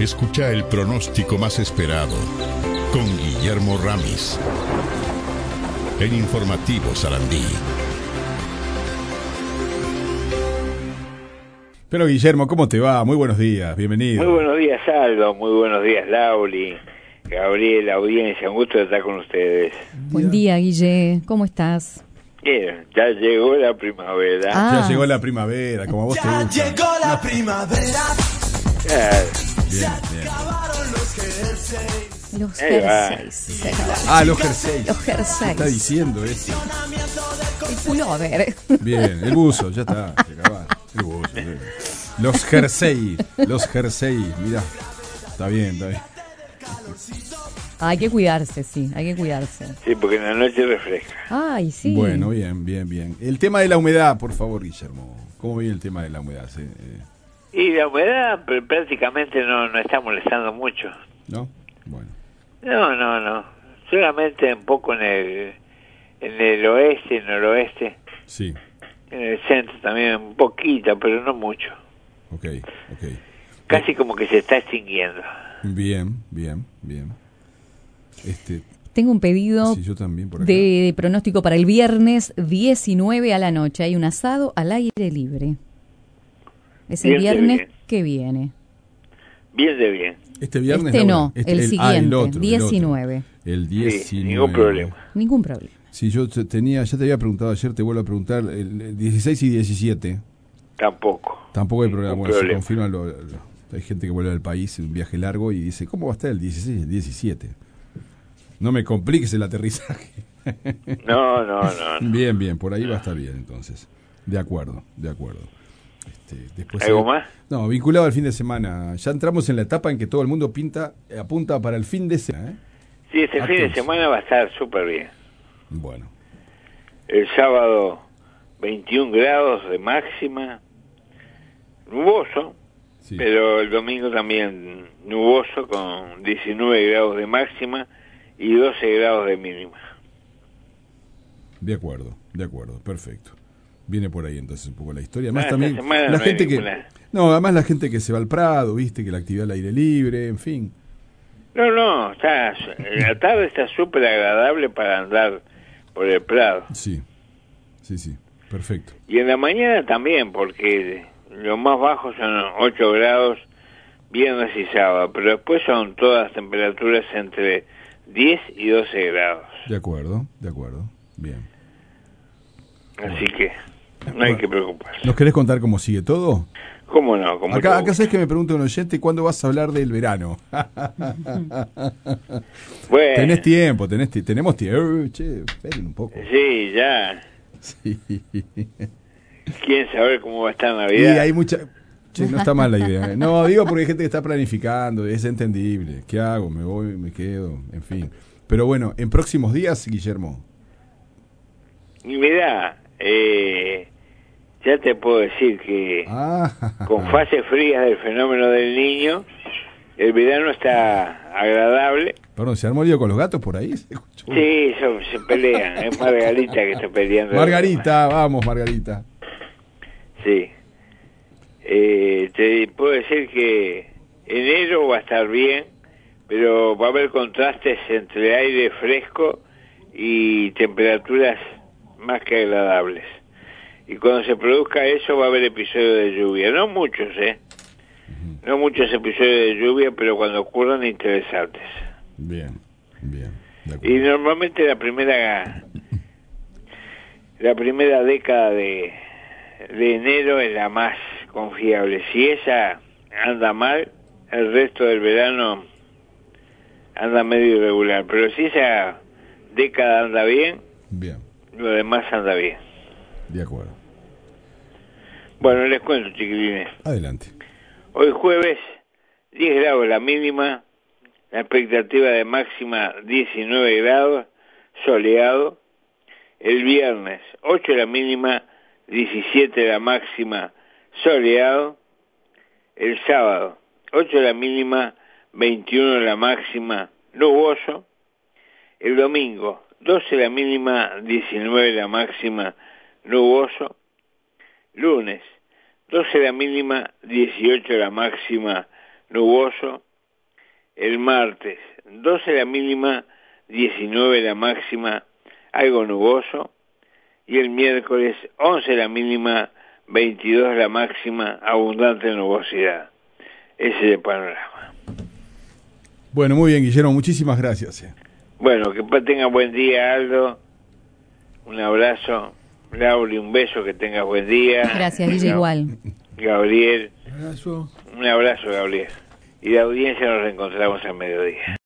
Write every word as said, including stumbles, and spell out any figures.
Escucha el pronóstico más esperado con Guillermo Ramis en Informativo Sarandí. Pero Guillermo, ¿cómo te va? Muy buenos días, bienvenido. Muy buenos días, Aldo, muy buenos días, Lauri, Gabriel, audiencia, un gusto de estar con ustedes. Buen día, Guille, ¿cómo estás? Bien, ya llegó la primavera. Ah. Ya llegó la primavera, como a vos te Ya gusta. llegó la primavera. Claro. Bien, bien. Acabaron los jerseys. Los Ahí va. jerseys. Ah, los jerseys. Los jerseys. ¿Qué está diciendo eso? El pullover. Bien, el buzo, ya está, se acabaron. El buzo, bien. Los jerseys, los jerseys, mirá. Está bien, está bien. Hay que cuidarse, sí, hay que cuidarse. Sí, porque en la noche refresca. Ay, sí. Bueno, bien, bien, bien. El tema de la humedad, por favor, Guillermo. ¿Cómo viene el tema de la humedad? Sí, eh, Y la humedad pr- prácticamente no, no está molestando mucho. ¿No? Bueno. No, no, no. Solamente un poco en el, en el oeste, noroeste. Sí, En el centro también un poquito, pero no mucho. ok, ok. Casi como que se está extinguiendo. Bien, bien, bien. Este, Tengo un pedido sí, yo también por acá. de, de pronóstico para el viernes diecinueve a la noche. Hay un asado al aire libre. Es el Bien de viernes bien. que viene. Bien de bien. Este viernes Este Laura? no, Este- el ah, siguiente, otro, el diecinueve. otro. El Sí, diecinueve. ningún problema. Ningún problema. Sí, yo te- tenía, ya te había preguntado ayer, te vuelvo a preguntar, el dieciséis y diecisiete. Tampoco. Tampoco hay Ningún problema. Bueno, se problema. confirman, lo- lo- hay gente que vuelve al país, un viaje largo, y dice, ¿cómo va a estar el dieciséis y el diecisiete? No me compliques el aterrizaje. No, no, no. no. Bien, bien, por ahí va a estar bien entonces. De acuerdo, de acuerdo. Este, después ¿Algo hay- más? No, vinculado al fin de semana. Ya entramos en la etapa en que todo el mundo pinta, eh, apunta para el fin de semana. ¿eh? Sí, este A fin de todos. semana va a estar súper bien. Bueno, El sábado veintiún grados de máxima, nuboso, sí. pero el domingo también nuboso con diecinueve grados de máxima y doce grados de mínima. De acuerdo, de acuerdo, perfecto. Viene por ahí entonces un poco la historia. Además Ah, también esta semana la no hay gente que ninguna. no, además la gente que se va al Prado, viste, que la actividad al aire libre, en fin. No, no, está, la tarde está súper agradable para andar por el Prado. Sí, sí, sí, perfecto. Y en la mañana también, porque lo más bajo son ocho grados viernes y sábado, pero después son todas temperaturas entre diez y doce grados. De acuerdo, de acuerdo. Bien. Así que no hay que preocuparse. ¿Nos querés contar cómo sigue todo? ¿Cómo no? ¿Cómo Acá, no? acá sabes que me pregunta un oyente cuándo vas a hablar del verano. Bueno, Tenés tiempo, tenés ti- tenemos tiempo. Che, esperen un poco. sí, ya. Sí. ¿Quieren saber cómo va a estar Y Navidad? hay mucha... Che, no está mal la idea. ¿eh? No, digo porque hay gente que está planificando, es entendible. ¿Qué hago? ¿Me voy? ¿Me quedo? En fin. Pero bueno, en próximos días, Guillermo. Y mirá, eh, ya te puedo decir que Ah, con fases frías del fenómeno del niño, el verano está agradable. perdón, ¿se armó lío con los gatos por ahí? ¿Se escuchó? Sí, se, se pelean. Es Margarita que está peleando. Margarita, vamos, Margarita. Sí. Eh, te puedo decir que enero va a estar bien, pero va a haber contrastes entre aire fresco y temperaturas más que agradables. Y cuando se produzca eso va a haber episodios de lluvia. No muchos, ¿eh? No muchos episodios de lluvia, pero cuando ocurran interesantes. Bien, bien. De Y acuerdo. normalmente la primera la primera década de, de enero es la más confiable. Si esa anda mal, el resto del verano anda medio irregular. Pero si esa década anda bien, Bien, lo demás anda bien. de acuerdo. Bueno, les cuento, chiquilines. Adelante. Hoy jueves, diez grados la mínima, la expectativa de máxima diecinueve grados, soleado. El viernes, ocho la mínima, diecisiete la máxima, soleado. El sábado, ocho la mínima, veintiuno la máxima, nuboso. El domingo, doce la mínima, diecinueve la máxima, nuboso. Lunes, doce la mínima, dieciocho la máxima, nuboso. El martes, doce la mínima, diecinueve la máxima, algo nuboso. Y el miércoles, once la mínima, veintidós la máxima, abundante nubosidad. Ese es el panorama. Bueno, muy bien, Guillermo, muchísimas gracias. Eh. Bueno, que tenga buen día, Aldo. Un abrazo. Laura, un beso, que tengas buen día. Gracias, Guille, igual. Gabriel. Un abrazo. Un abrazo, Gabriel. Y la audiencia nos reencontramos al mediodía.